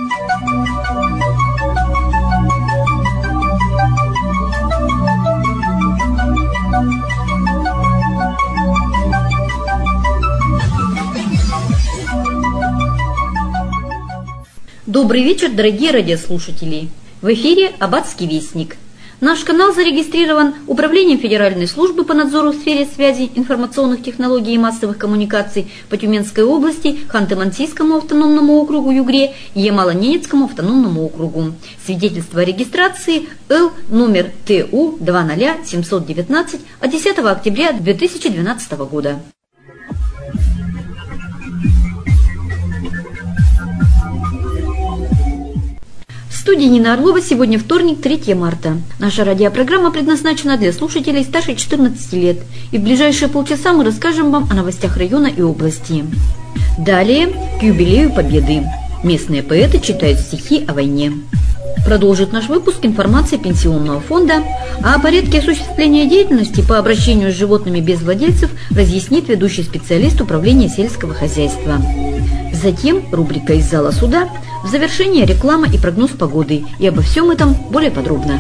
Добрый вечер, дорогие радиослушатели! В эфире «Аббатский вестник». Наш канал зарегистрирован Управлением Федеральной службы по надзору в сфере связи, информационных технологий и массовых коммуникаций по Тюменской области, Ханты-Мансийскому автономному округу Югре и Ямало-Ненецкому автономному округу. Свидетельство о регистрации Л номер ТУ 20719 от 10 октября 2012 года. В студии Нина Орлова. Сегодня вторник, 3 марта. Наша радиопрограмма предназначена для слушателей старше 14 лет. И в ближайшие полчаса мы расскажем вам о новостях района и области. Далее к юбилею Победы. Местные поэты читают стихи о войне. Продолжит наш выпуск информация Пенсионного фонда, а о порядке осуществления деятельности по обращению с животными без владельцев разъяснит ведущий специалист Управления сельского хозяйства. Затем рубрика «Из зала суда», в завершение реклама и прогноз погоды. И обо всем этом более подробно.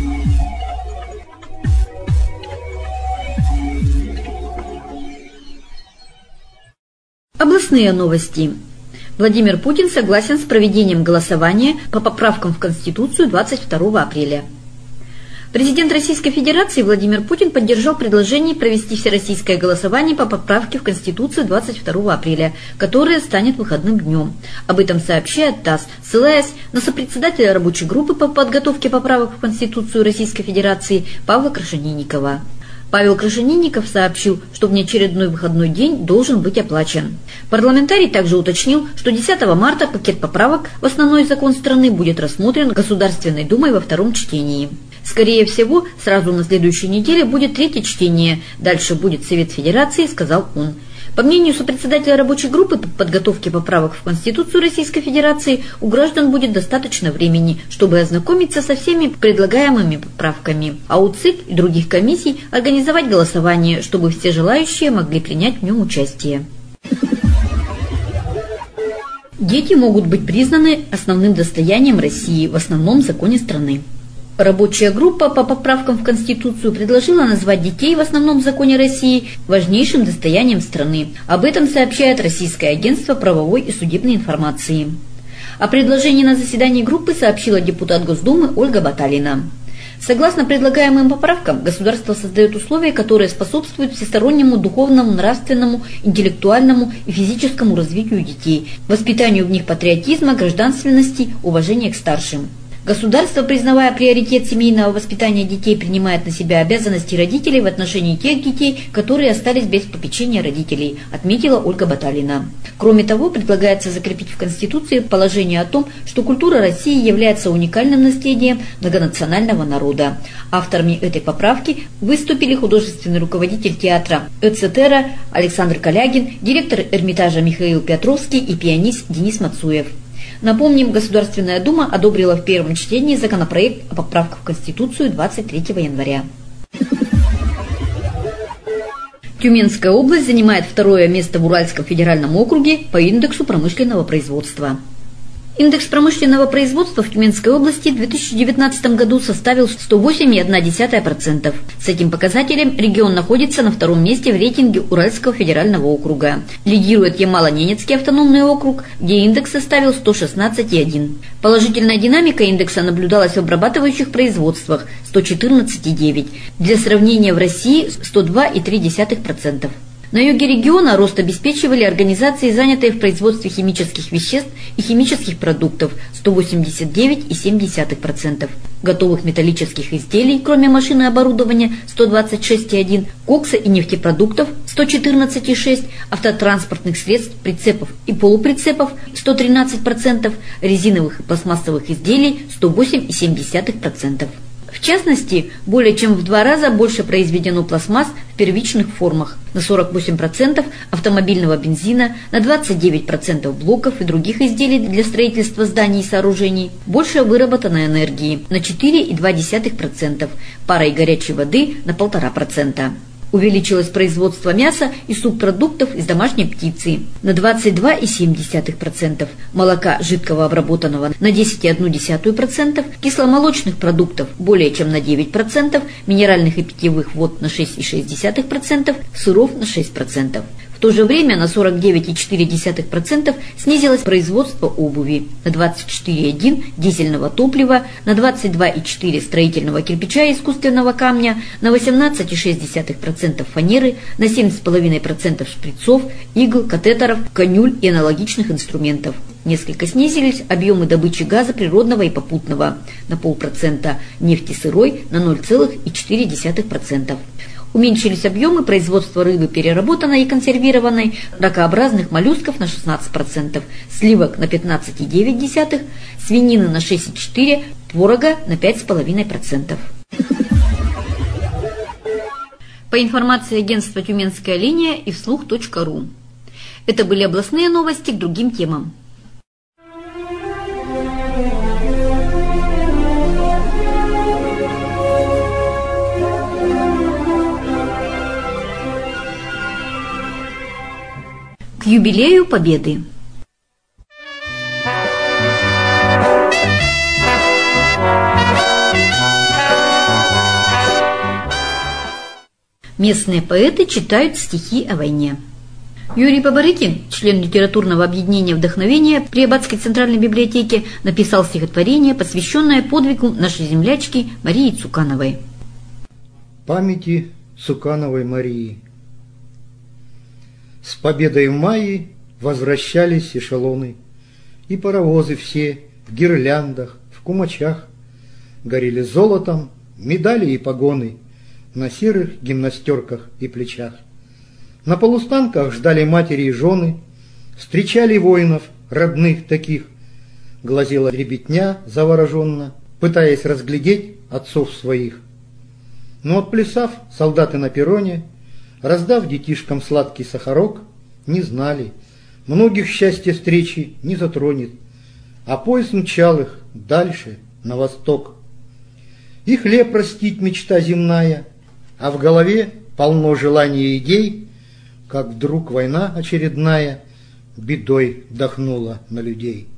Областные новости. Владимир Путин согласен с проведением голосования по поправкам в Конституцию 22 апреля. Президент Российской Федерации Владимир Путин поддержал предложение провести всероссийское голосование по поправке в Конституцию 22 апреля, которое станет выходным днем. Об этом сообщает ТАСС, ссылаясь на сопредседателя рабочей группы по подготовке поправок в Конституцию Российской Федерации Павла Крашенинникова. Павел Крашенинников сообщил, что внеочередной выходной день должен быть оплачен. Парламентарий также уточнил, что 10 марта пакет поправок в основной закон страны будет рассмотрен Государственной Думой во втором чтении. Скорее всего, сразу на следующей неделе будет третье чтение, дальше будет Совет Федерации, сказал он. По мнению сопредседателя рабочей группы по подготовке поправок в Конституцию Российской Федерации, у граждан будет достаточно времени, чтобы ознакомиться со всеми предлагаемыми поправками, а у ЦИК и других комиссий организовать голосование, чтобы все желающие могли принять в нем участие. Дети могут быть признаны основным достоянием России в основном законе страны. Рабочая группа по поправкам в Конституцию предложила назвать детей в основном законе России важнейшим достоянием страны. Об этом сообщает Российское агентство правовой и судебной информации. О предложении на заседании группы сообщила депутат Госдумы Ольга Баталина. Согласно предлагаемым поправкам, государство создает условия, которые способствуют всестороннему духовному, нравственному, интеллектуальному и физическому развитию детей, воспитанию в них патриотизма, гражданственности, уважения к старшим. Государство, признавая приоритет семейного воспитания детей, принимает на себя обязанности родителей в отношении тех детей, которые остались без попечения родителей, отметила Ольга Баталина. Кроме того, предлагается закрепить в Конституции положение о том, что культура России является уникальным наследием многонационального народа. Авторами этой поправки выступили художественный руководитель театра ЭЦТЭРа Александр Калягин, директор Эрмитажа Михаил Петровский и пианист Денис Мацуев. Напомним, Государственная Дума одобрила в первом чтении законопроект о поправках в Конституцию 23 января. Тюменская область занимает второе место в Уральском федеральном округе по индексу промышленного производства. Индекс промышленного производства в Тюменской области в 2019 году составил 108,1%. С этим показателем регион находится на втором месте в рейтинге Уральского федерального округа. Лидирует Ямало-Ненецкий автономный округ, где индекс составил 116,1. Положительная динамика индекса наблюдалась в обрабатывающих производствах – 114,9. Для сравнения, в России – 102,3%. На юге региона рост обеспечивали организации, занятые в производстве химических веществ и химических продуктов – 189,7%, готовых металлических изделий, кроме машин и оборудования – 126,1%, кокса и нефтепродуктов – 114,6%, автотранспортных средств, прицепов и полуприцепов – 113%, резиновых и пластмассовых изделий – 108,7%. В частности, более чем в 2 раза больше произведено пластмасс в первичных формах, на 48% автомобильного бензина, на 29% блоков и других изделий для строительства зданий и сооружений, больше выработано энергии, на 4,2%, пара и горячей воды на 1,5%. Увеличилось производство мяса и субпродуктов из домашней птицы на 22,7%, молока жидкого обработанного на 10,1%, кисломолочных продуктов более чем на 9%, минеральных и питьевых вод на 6,6%, сыров на 6%. В то же время на 49,4% снизилось производство обуви, на 24,1% дизельного топлива, на 22,4% строительного кирпича и искусственного камня, на 18,6% фанеры, на 7,5% шприцов, игл, катетеров, канюль и аналогичных инструментов. Несколько снизились объемы добычи газа природного и попутного на 0,5%, нефти сырой на 0,4%. Уменьшились объемы производства рыбы переработанной и консервированной, ракообразных моллюсков на 16%, сливок на 15,9%, свинины на 6,4%, творога на 5,5%. По информации агентства «Тюменская линия» и вслух.ру. Это были областные новости к другим темам. К юбилею Победы. Местные поэты читают стихи о войне. Юрий Бабарыкин, член литературного объединения «Вдохновение» при Аббатской центральной библиотеке, написал стихотворение, посвященное подвигу нашей землячки Марии Цукановой. Памяти Цукановой Марии. С победой в мае возвращались эшелоны, и паровозы все в гирляндах, в кумачах горели золотом медали и погоны на серых гимнастерках и плечах. На полустанках ждали матери и жены, встречали воинов, родных таких. Глазела ребятня завороженно, пытаясь разглядеть отцов своих. Но отплясав, солдаты на перроне, раздав детишкам сладкий сахарок, не знали, многих счастье встречи не затронет, а поезд мчал их дальше, на восток. И хлеб растить мечта земная, а в голове полно желаний и идей, как вдруг война очередная бедой дохнула на людей.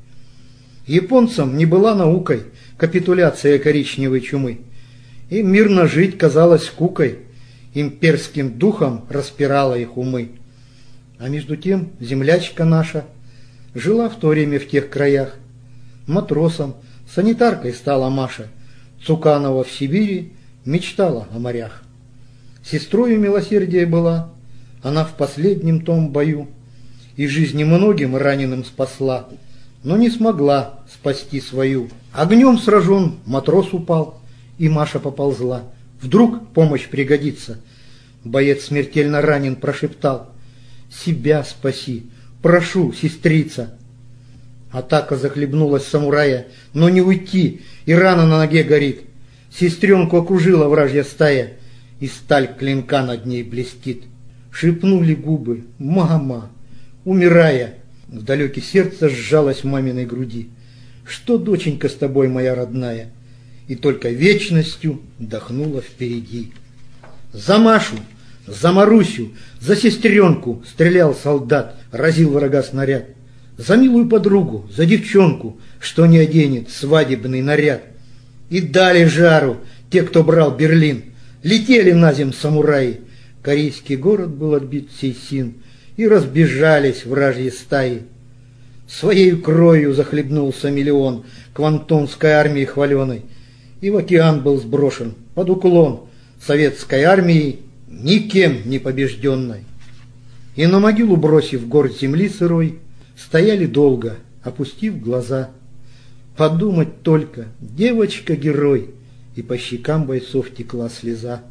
Японцам не была наукой капитуляция коричневой чумы, и мирно жить казалось скукой, имперским духом распирала их умы. А между тем землячка наша жила в то время в тех краях. Матросом, санитаркой стала Маша, Цуканова в Сибири мечтала о морях. Сестрою милосердия была, она в последнем том бою и жизни многим раненым спасла, но не смогла спасти свою. Огнем сражен матрос упал, и Маша поползла. Вдруг помощь пригодится. Боец смертельно ранен, прошептал: «Себя спаси, прошу, сестрица». Атака захлебнулась самурая, но не уйти, и рана на ноге горит. Сестренку окружила вражья стая, и сталь клинка над ней блестит. Шепнули губы: «Мама!» Умирая, в далекое сердце сжалось в маминой груди. «Что, доченька, с тобой, моя родная?» И только вечностью дохнула впереди. За Машу, за Марусю, за сестренку стрелял солдат, разил врага снаряд. За милую подругу, за девчонку, что не оденет свадебный наряд. И дали жару те, кто брал Берлин. Летели на земь самураи. Корейский город был отбит Сейсин, и разбежались вражьи стаи. Своей кровью захлебнулся миллион квантунской армии хваленой, и в океан был сброшен под уклон советской армии, никем не побежденной. И на могилу, бросив горсть земли сырой, стояли долго, опустив глаза. Подумать только, девочка-герой, и по щекам бойцов текла слеза.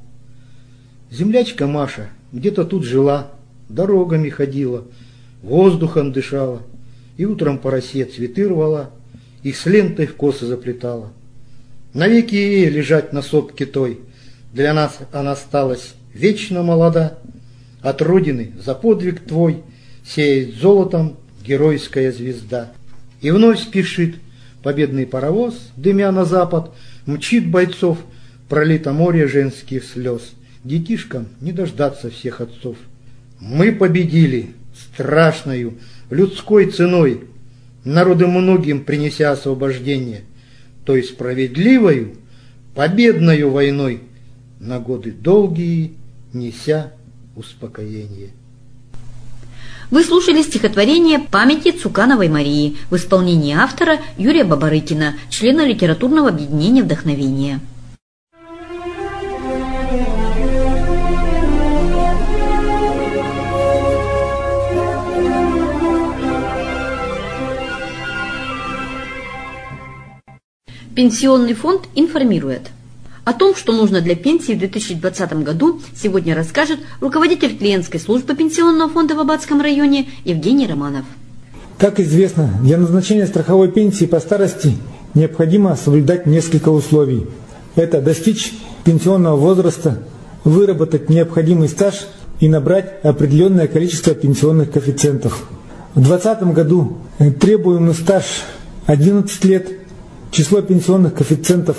Землячка Маша где-то тут жила, дорогами ходила, воздухом дышала, и утром по росе цветы рвала, их с лентой в косы заплетала. Навеки ей лежать на сопке той, для нас она осталась вечно молода. От родины за подвиг твой сеет золотом геройская звезда. И вновь спешит победный паровоз, дымя на запад, мчит бойцов, пролито море женских слез. детишкам не дождаться всех отцов. Мы победили страшною людской ценой, народы многим принеся освобождение, той справедливою, победною войной, на годы долгие неся успокоение. Вы слушали стихотворение «Памяти Цукановой Марии» в исполнении автора Юрия Бабарыкина, члена литературного объединения «Вдохновение». Пенсионный фонд информирует. О том, что нужно для пенсии в 2020 году, сегодня расскажет руководитель клиентской службы Пенсионного фонда в Аббатском районе Евгений Романов. Как известно, для назначения страховой пенсии по старости необходимо соблюдать несколько условий. Это достичь пенсионного возраста, выработать необходимый стаж и набрать определенное количество пенсионных коэффициентов. В 2020 году требуемый стаж 11 лет, число пенсионных коэффициентов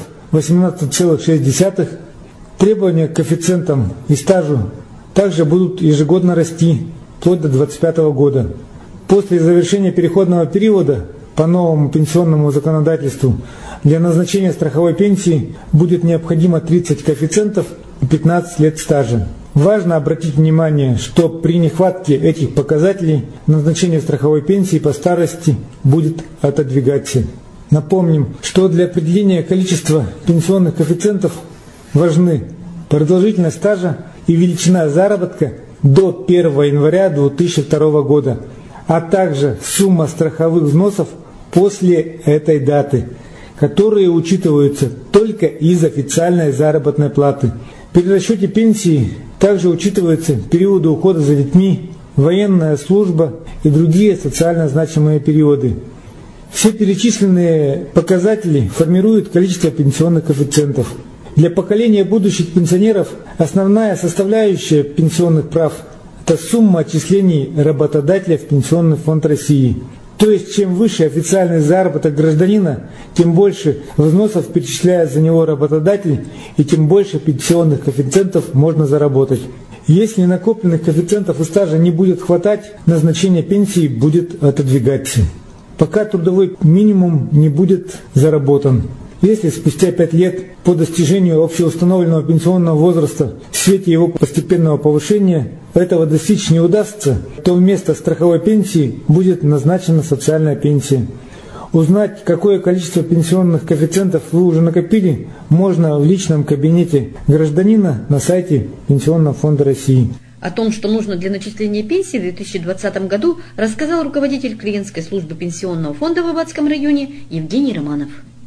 18,6. Требования к коэффициентам и стажу также будут ежегодно расти вплоть до 2025 года. После завершения переходного периода по новому пенсионному законодательству для назначения страховой пенсии будет необходимо 30 коэффициентов и 15 лет стажа. Важно обратить внимание, что при нехватке этих показателей назначение страховой пенсии по старости будет отодвигаться. Напомним, что для определения количества пенсионных коэффициентов важны продолжительность стажа и величина заработка до 1 января 2002 года, а также сумма страховых взносов после этой даты, которые учитываются только из официальной заработной платы. При расчете пенсии также учитываются периоды ухода за детьми, военная служба и другие социально значимые периоды. Все перечисленные показатели формируют количество пенсионных коэффициентов. Для поколения будущих пенсионеров основная составляющая пенсионных прав – это сумма отчислений работодателя в Пенсионный фонд России. То есть, чем выше официальный заработок гражданина, тем больше взносов перечисляет за него работодатель, и тем больше пенсионных коэффициентов можно заработать. Если накопленных коэффициентов и стажа не будет хватать, назначение пенсии будет отодвигаться, пока трудовой минимум не будет заработан. Если спустя 5 лет по достижению общеустановленного пенсионного возраста в свете его постепенного повышения этого достичь не удастся, то вместо страховой пенсии будет назначена социальная пенсия. Узнать, какое количество пенсионных коэффициентов вы уже накопили, можно в личном кабинете гражданина на сайте Пенсионного фонда России. О том, что нужно для начисления пенсии в 2020 году, рассказал руководитель клиентской службы Пенсионного фонда в Аббатском районе Евгений Романов.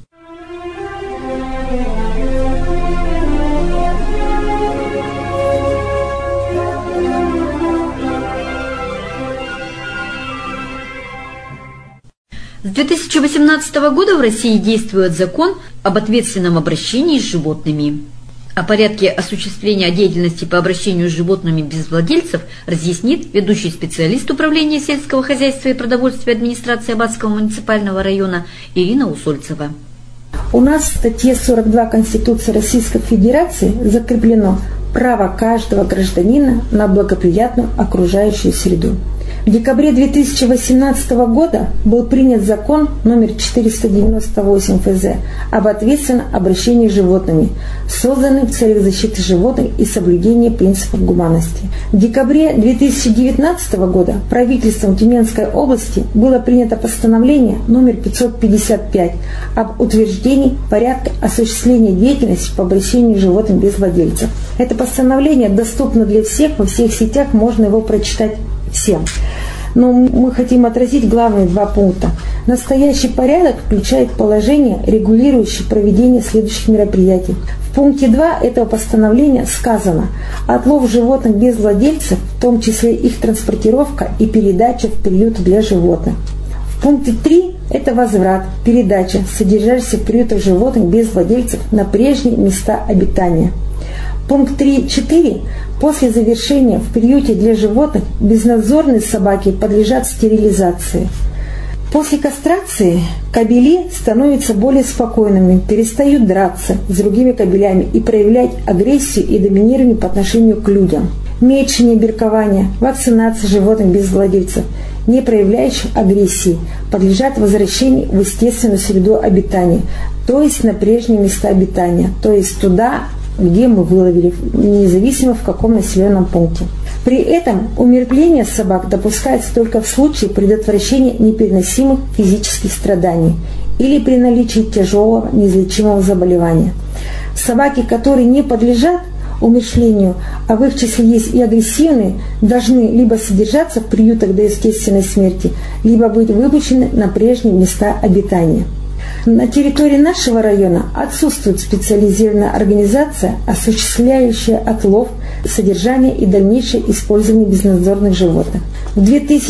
С 2018 года в России действует закон об ответственном обращении с животными. О порядке осуществления деятельности по обращению с животными без владельцев разъяснит ведущий специалист Управления сельского хозяйства и продовольствия администрации Аббатского муниципального района Ирина Усольцева. У нас в статье 42 Конституции Российской Федерации закреплено право каждого гражданина на благоприятную окружающую среду. В декабре 2018 года был принят закон номер 498 ФЗ об ответственном обращении с животными, созданный в целях защиты животных и соблюдения принципов гуманности. В декабре 2019 года правительством Тюменской области было принято постановление номер 555 об утверждении порядка осуществления деятельности по обращению с животными без владельцев. Это постановление доступно для всех, во всех сетях можно его прочитать всем. Но мы хотим отразить главные 2 пункта. Настоящий порядок включает положение, регулирующее проведение следующих мероприятий. В пункте 2 этого постановления сказано: отлов животных без владельцев, в том числе их транспортировка и передача в приют для животных. В пункте 3 это возврат, передача содержащихся в приютах животных без владельцев на прежние места обитания. Пункт 3.4. После завершения в приюте для животных безнадзорные собаки подлежат стерилизации. После кастрации кобели становятся более спокойными, перестают драться с другими кобелями и проявлять агрессию и доминирование по отношению к людям. Мечение, биркование, вакцинация животных без владельцев, не проявляющих агрессии, подлежат возвращению в естественную среду обитания, то есть на прежние места обитания, то есть туда, где мы выловили, независимо в каком населенном пункте. При этом умерщвление собак допускается только в случае предотвращения непереносимых физических страданий или при наличии тяжелого неизлечимого заболевания. Собаки, которые не подлежат умерщвлению, а в их числе есть и агрессивные, должны либо содержаться в приютах до естественной смерти, либо быть выпущены на прежние места обитания. На территории нашего района отсутствует специализированная организация, осуществляющая отлов, содержание и дальнейшее использование безнадзорных животных. В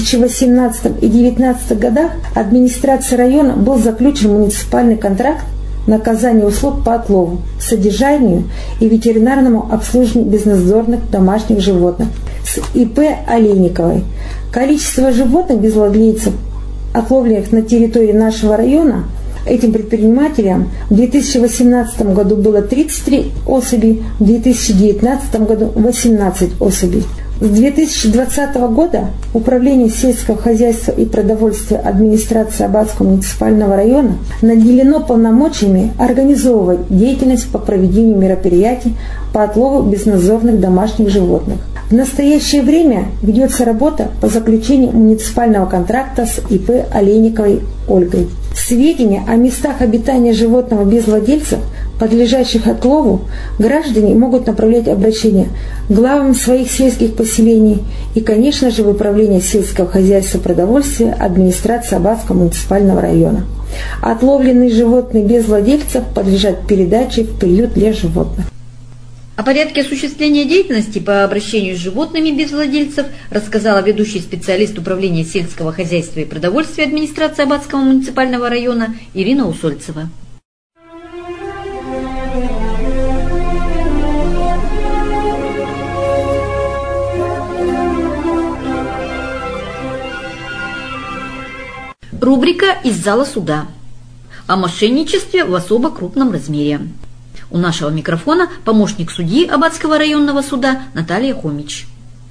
2018 и 2019 годах администрацией района был заключен муниципальный контракт на оказание услуг по отлову, содержанию и ветеринарному обслуживанию безнадзорных домашних животных с ИП Олейниковой. Количество животных без владельцев, отловленных на территории нашего района, этим предпринимателям в 2018 году было 33 особей, в 2019 году 18 особей. С 2020 года Управление сельского хозяйства и продовольствия администрации Аббатского муниципального района наделено полномочиями организовывать деятельность по проведению мероприятий по отлову безнадзорных домашних животных. В настоящее время ведется работа по заключению муниципального контракта с ИП Олейниковой Ольгой. Сведения о местах обитания животного без владельцев, подлежащих отлову, граждане могут направлять обращения главам своих сельских поселений и, конечно же, в Управление сельского хозяйства и продовольствия администрации Аббатского муниципального района. Отловленные животные без владельцев подлежат передаче в приют для животных. О порядке осуществления деятельности по обращению с животными без владельцев рассказала ведущий специалист Управления сельского хозяйства и продовольствия администрации Аббатского муниципального района Ирина Усольцева. Рубрика «Из зала суда» о мошенничестве в особо крупном размере. У нашего микрофона помощник судьи Аббатского районного суда Наталья Хомич.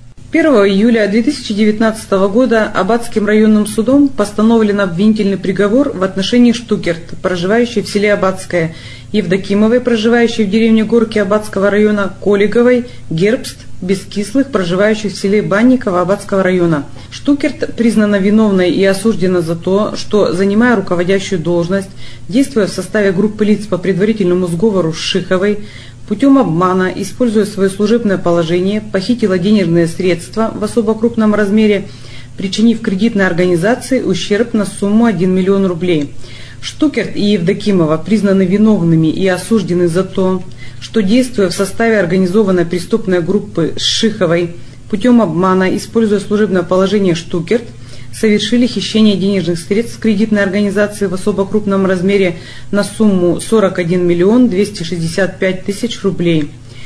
1 июля 2019 года Аббатским районным судом постановлен обвинительный приговор в отношении Штукерт, проживающей в селе Аббатское, Евдокимовой, проживающей в деревне Горки Аббатского района, Колиговой, Гербст, Бескислых, проживающих в селе Банниково Аббатского района. Штукерт признана виновной и осуждена за то, что, занимая руководящую должность, действуя в составе группы лиц по предварительному сговору с Шиховой, путем обмана, используя свое служебное положение, похитила денежные средства в особо крупном размере, причинив кредитной организации ущерб на сумму 1 миллион рублей. Штукерт и Евдокимова признаны виновными и осуждены за то, что, действуя в составе организованной преступной группы с Шиховой, путем обмана, используя служебное положение Штукерт, совершили хищение денежных средств кредитной организации в особо крупном размере на сумму 41 миллион 265 тысяч рублей.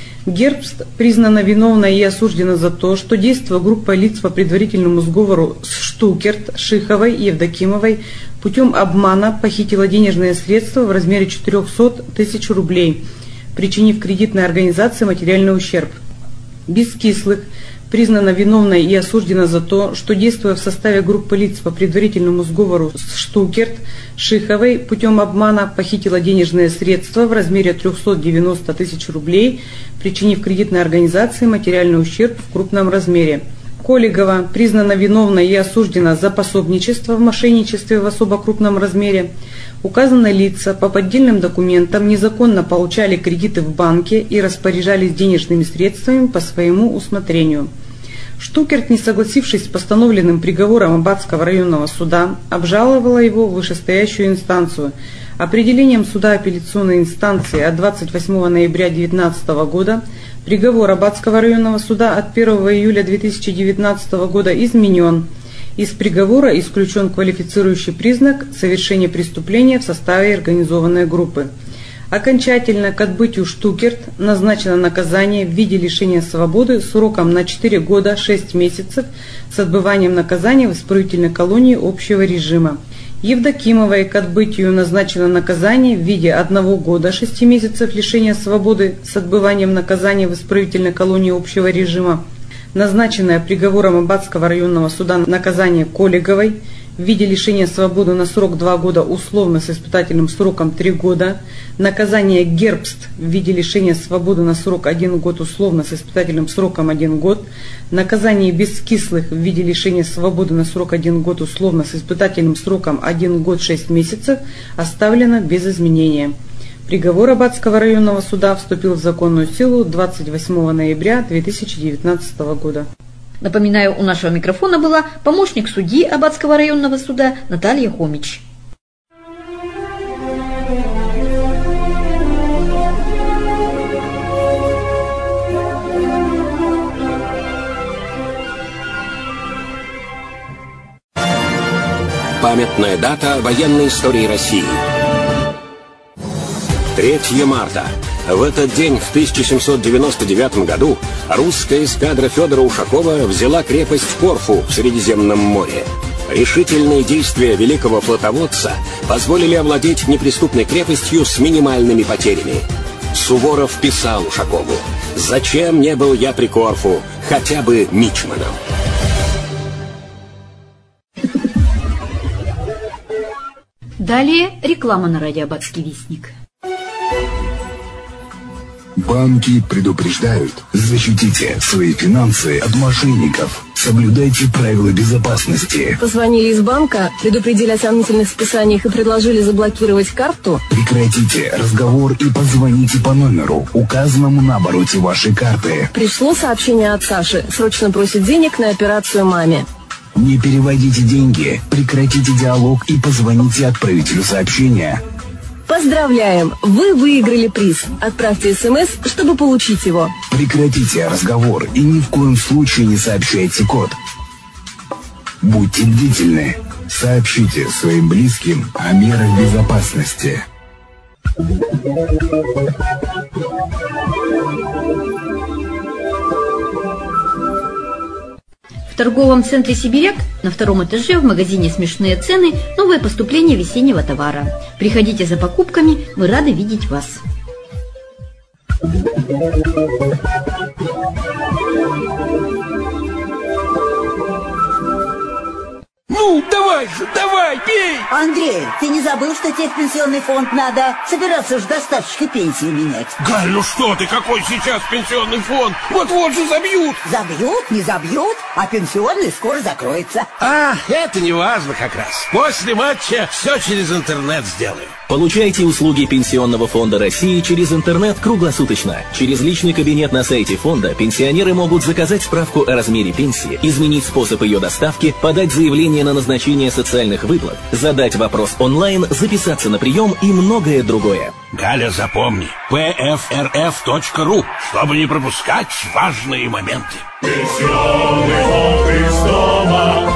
Гербст признана виновной и осуждена за то, что, действуя группой лиц по предварительному сговору с Штукерт, Шиховой и Евдокимовой, путем обмана похитила денежные средства в размере 400 тысяч рублей, причинив кредитной организации материальный ущерб. Бескислых признана виновной и осуждена за то, что, действуя в составе группы лиц по предварительному сговору с Штукерт, Шиховой, путем обмана похитила денежные средства в размере 390 тысяч рублей, причинив кредитной организации материальный ущерб в крупном размере. Колигова признана виновной и осуждена за пособничество в мошенничестве в особо крупном размере. Указанные лица по поддельным документам незаконно получали кредиты в банке и распоряжались денежными средствами по своему усмотрению. Штукерт, не согласившись с постановленным приговором Аббатского районного суда, обжаловала его в вышестоящую инстанцию. Определением суда апелляционной инстанции от 28 ноября 2019 года приговор Аббатского районного суда от 1 июля 2019 года изменен. Из приговора исключен квалифицирующий признак совершения преступления в составе организованной группы. Окончательно к отбытию Штукерт назначено наказание в виде лишения свободы сроком на 4 года 6 месяцев с отбыванием наказания в исправительной колонии общего режима. Евдокимовой к отбытию назначено наказание в виде 1 года 6 месяцев лишения свободы с отбыванием наказания в исправительной колонии общего режима. Назначенное приговором Аббатского районного суда наказание Коллеговой в виде лишения свободы на срок 2 года условно с испытательным сроком 3 года, наказание Гербст в виде лишения свободы на срок 1 год условно с испытательным сроком 1 год, наказание Бескислых в виде лишения свободы на срок 1 год условно с испытательным сроком 1 год 6 месяцев оставлено без изменения. Приговор Аббатского районного суда вступил в законную силу 28 ноября 2019 года. Напоминаю, у нашего микрофона была помощник судьи Аббатского районного суда Наталья Хомич. Памятная дата военной истории России. 3 марта. В этот день, в 1799 году, русская эскадра Федора Ушакова взяла крепость Корфу в Средиземном море. Решительные действия великого флотоводца позволили овладеть неприступной крепостью с минимальными потерями. Суворов писал Ушакову: «Зачем не был я при Корфу, хотя бы мичманом?» Далее реклама на радио «Аббатский вестник». Банки предупреждают: защитите свои финансы от мошенников. Соблюдайте правила безопасности. Позвонили из банка, предупредили о сомнительных списаниях и предложили заблокировать карту? Прекратите разговор и позвоните по номеру, указанному на обороте вашей карты. Пришло сообщение от Саши. Срочно просит денег на операцию маме. Не переводите деньги, прекратите диалог и позвоните отправителю сообщения. Поздравляем! Вы выиграли приз. Отправьте СМС, чтобы получить его. Прекратите разговор и ни в коем случае не сообщайте код. Будьте бдительны. Сообщите своим близким о мерах безопасности. В торговом центре «Сибиряк» на 2-м этаже в магазине «Смешные цены» новое поступление весеннего товара. Приходите за покупками, мы рады видеть вас. Ну, давай же, давай, пей! Андрей, ты не забыл, что тебе в пенсионный фонд надо? Собираться же до статусской пенсии менять. Галь, ну что ты, какой сейчас пенсионный фонд? Вот-вот же забьют. Забьют, не забьют, а пенсионный скоро закроется. А, это не важно как раз. После матча все через интернет сделаю. Получайте услуги Пенсионного фонда России через интернет круглосуточно. Через личный кабинет на сайте фонда пенсионеры могут заказать справку о размере пенсии, изменить способ ее доставки, подать заявление на назначение социальных выплат, задать вопрос онлайн, записаться на прием и многое другое. Галя, запомни, pfrf.ru, чтобы не пропускать важные моменты. Пенсионный фонд Христова.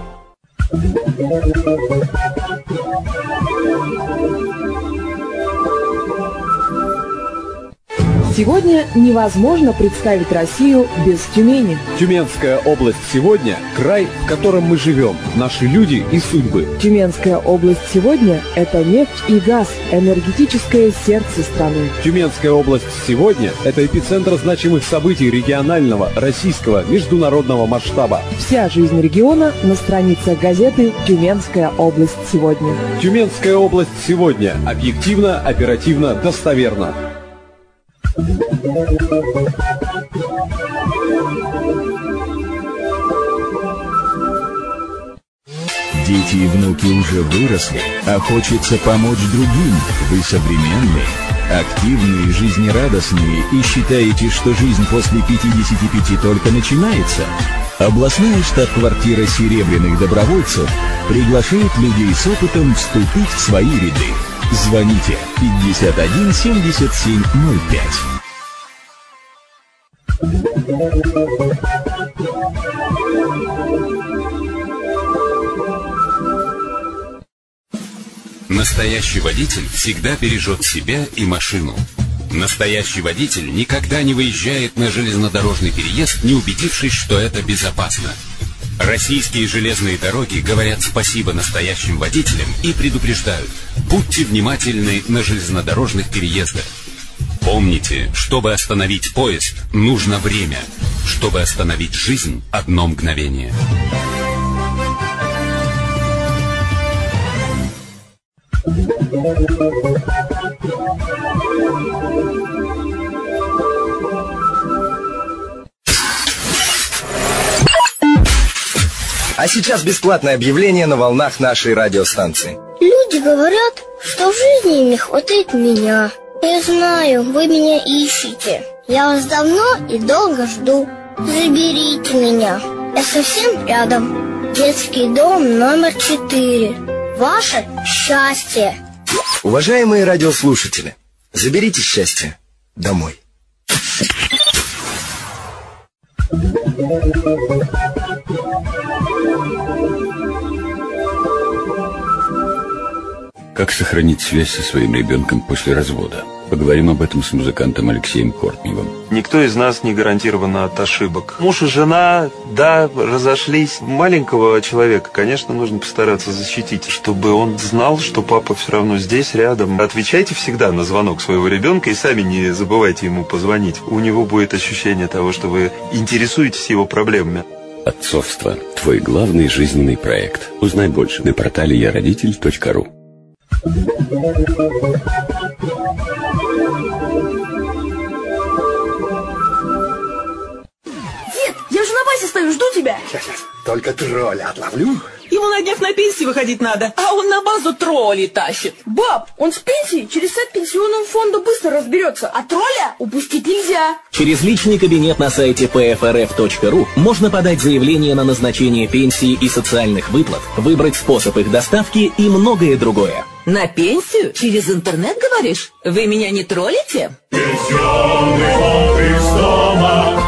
Сегодня невозможно представить Россию без Тюмени. Тюменская область сегодня – край, в котором мы живем, наши люди и судьбы. Тюменская область сегодня – это нефть и газ, энергетическое сердце страны. Тюменская область сегодня – это эпицентр значимых событий регионального, российского, международного масштаба. Вся жизнь региона на страницах газеты «Тюменская область сегодня». Тюменская область сегодня. Объективно, оперативно, достоверно. Дети и внуки уже выросли, а хочется помочь другим. Вы современные, активные, жизнерадостные и считаете, что жизнь после 55 только начинается? Областная штаб-квартира серебряных добровольцев приглашает людей с опытом вступить в свои ряды. Звоните 51 77 05. Настоящий водитель всегда бережет себя и машину. Настоящий водитель никогда не выезжает на железнодорожный переезд, не убедившись, что это безопасно. Российские железные дороги говорят спасибо настоящим водителям и предупреждают: будьте внимательны на железнодорожных переездах. Помните, чтобы остановить поезд, нужно время. Чтобы остановить жизнь, одно мгновение. А сейчас бесплатное объявление на волнах нашей радиостанции. Люди говорят, что в жизни им не хватает меня. Я знаю, вы меня ищете. Я вас давно и долго жду. Заберите меня. Я совсем рядом. Детский дом номер 4. Ваше счастье. Уважаемые радиослушатели, заберите счастье домой. Как сохранить связь со своим ребенком после развода? Поговорим об этом с музыкантом Алексеем Кортневым. Никто из нас не гарантирован от ошибок. Муж и жена, да, разошлись. Маленького человека, конечно, нужно постараться защитить, чтобы он знал, что папа все равно здесь, рядом. Отвечайте всегда на звонок своего ребенка и сами не забывайте ему позвонить. У него будет ощущение того, что вы интересуетесь его проблемами. Отцовство. Твой главный жизненный проект. Узнай больше на портале яродитель.ру. Дед, я же на базе стою, жду тебя. Сейчас, только тролля отловлю. Ему на днях на пенсии выходить надо, а он на базу тролли тащит. Баб, он с пенсии через сайт пенсионного фонда быстро разберется, а тролля упустить нельзя. Через личный кабинет на сайте pfrf.ru можно подать заявление на назначение пенсии и социальных выплат, выбрать способ их доставки и многое другое. На пенсию? Через интернет, говоришь? Вы меня не троллите? Пенсионный фонд из дома.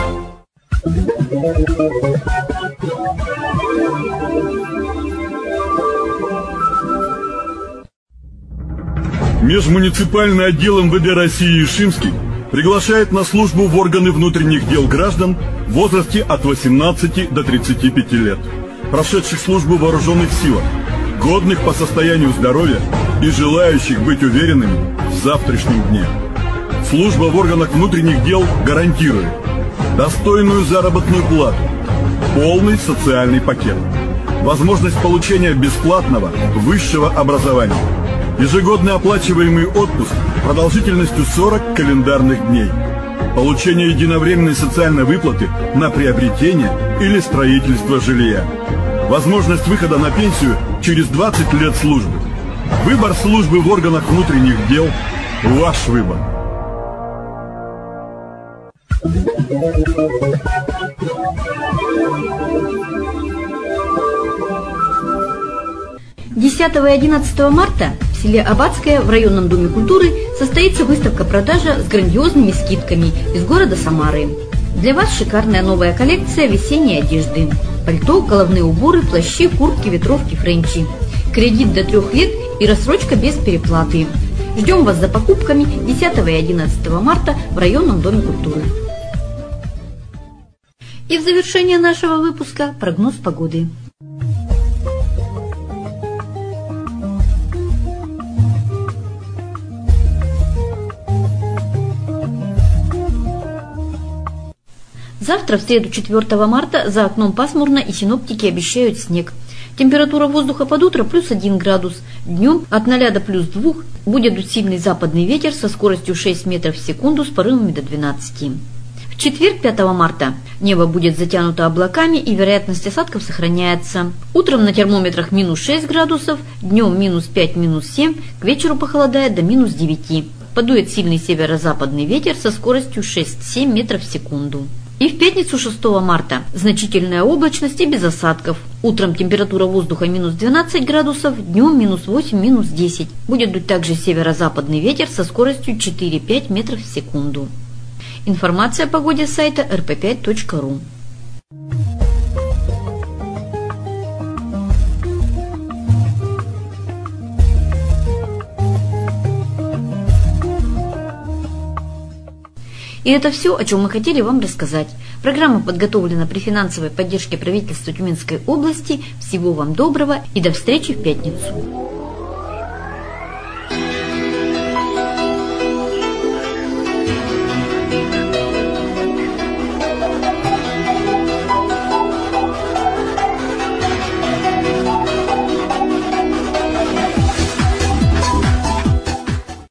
Межмуниципальный отдел МВД России Ишимский приглашает на службу в органы внутренних дел граждан в возрасте от 18 до 35 лет, прошедших службу в вооруженных силах, годных по состоянию здоровья и желающих быть уверенными в завтрашнем дне. Служба в органах внутренних дел гарантирует достойную заработную плату, полный социальный пакет, возможность получения бесплатного высшего образования, ежегодный оплачиваемый отпуск продолжительностью 40 календарных дней, получение единовременной социальной выплаты на приобретение или строительство жилья, возможность выхода на пенсию через 20 лет службы. Выбор службы в органах внутренних дел – ваш выбор. Десятого и 11 марта в селе Аббатское в районном доме культуры состоится выставка-продажа с грандиозными скидками из города Самары. Для вас шикарная новая коллекция весенней одежды. Пальто, головные уборы, плащи, куртки, ветровки, френчи. Кредит до 3 лет и рассрочка без переплаты. Ждем вас за покупками 10 и 11 марта в районном доме культуры. И в завершение нашего выпуска прогноз погоды. Завтра, в среду 4 марта, за окном пасмурно и синоптики обещают снег. Температура воздуха под утро плюс 1 градус. Днем от 0 до плюс 2 будет дуть сильный западный ветер со скоростью 6 метров в секунду с порывами до 12. В четверг, 5 марта, небо будет затянуто облаками и вероятность осадков сохраняется. Утром на термометрах минус 6 градусов, днем минус 5, минус 7, к вечеру похолодает до минус 9. Подует сильный северо-западный ветер со скоростью 6-7 метров в секунду. И в пятницу 6 марта значительная облачность и без осадков. Утром температура воздуха минус 12 градусов, днем минус 8, минус 10. Будет дуть также северо-западный ветер со скоростью 4-5 метров в секунду. Информация о погоде с сайта rp5.ru. И это все, о чем мы хотели вам рассказать. Программа подготовлена при финансовой поддержке правительства Тюменской области. Всего вам доброго и до встречи в пятницу.